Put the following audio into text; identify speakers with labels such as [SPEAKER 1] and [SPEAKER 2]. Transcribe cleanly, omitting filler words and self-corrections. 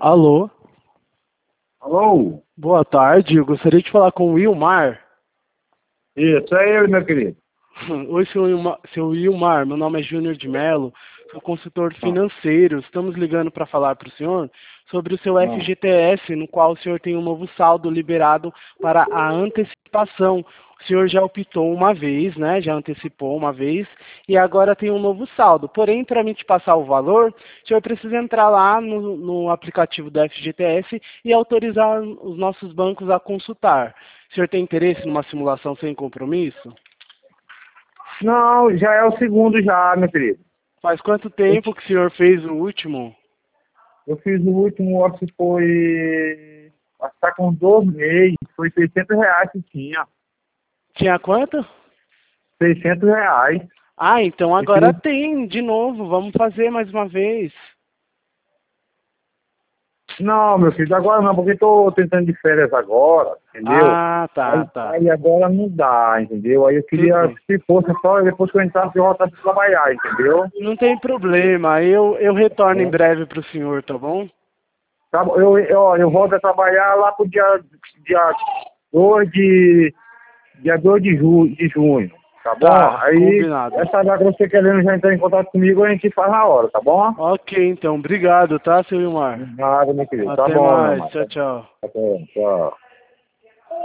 [SPEAKER 1] Alô,
[SPEAKER 2] Alô?
[SPEAKER 1] boa tarde. Eu gostaria de falar com o Wilmar.
[SPEAKER 2] Isso, é ele, meu querido.
[SPEAKER 1] Oi, seu Wilmar. Meu nome é Júnior de Mello, sou consultor
[SPEAKER 2] Ah,
[SPEAKER 1] financeiro. Estamos ligando para falar para o senhor sobre o seu
[SPEAKER 2] ah.
[SPEAKER 1] FGTS, no qual o senhor tem um novo saldo liberado para a antecipação. O senhor já optou uma vez, né? Já antecipou uma vez e agora tem um novo saldo. Porém, para mim te passar o valor, o senhor precisa entrar lá no aplicativo do FGTS e autorizar os nossos bancos a consultar. O senhor tem interesse numa simulação sem compromisso?
[SPEAKER 2] Não, já é o segundo já, meu querido.
[SPEAKER 1] Faz quanto
[SPEAKER 2] Eu,
[SPEAKER 1] tempo que o senhor fez o último?
[SPEAKER 2] eu fiz o último, acho que foi... Acho que tá com 2 meses. Foi R$ 600 que tinha.
[SPEAKER 1] Tinha quanto?
[SPEAKER 2] R$ 600.
[SPEAKER 1] Ah, então
[SPEAKER 2] Eu
[SPEAKER 1] agora
[SPEAKER 2] queria...
[SPEAKER 1] tem, de novo. Vamos fazer mais uma vez.
[SPEAKER 2] Não, meu filho, agora não, porque eu tô tentando de férias agora, entendeu?
[SPEAKER 1] Ah, tá,
[SPEAKER 2] Aí,
[SPEAKER 1] tá.
[SPEAKER 2] aí agora não dá, entendeu? Aí eu
[SPEAKER 1] Tudo
[SPEAKER 2] queria,
[SPEAKER 1] bem.
[SPEAKER 2] se fosse só depois que eu entrasse, eu voltasse a trabalhar, entendeu?
[SPEAKER 1] Não tem problema. Eu retorno em breve para o senhor, tá bom?
[SPEAKER 2] Tá bom, eu volto a trabalhar lá pro dia 2 de junho, tá bom?
[SPEAKER 1] Tá,
[SPEAKER 2] Aí,
[SPEAKER 1] combinado.
[SPEAKER 2] essa data que você querendo já entrar em contato comigo, a gente faz na hora, tá bom?
[SPEAKER 1] Ok, então. Obrigado, tá, seu Wilmar?
[SPEAKER 2] Nada, meu querido. Tá
[SPEAKER 1] Até
[SPEAKER 2] bom, meu
[SPEAKER 1] mais.
[SPEAKER 2] irmão.
[SPEAKER 1] Tchau, tchau.
[SPEAKER 2] Tá bom, tchau.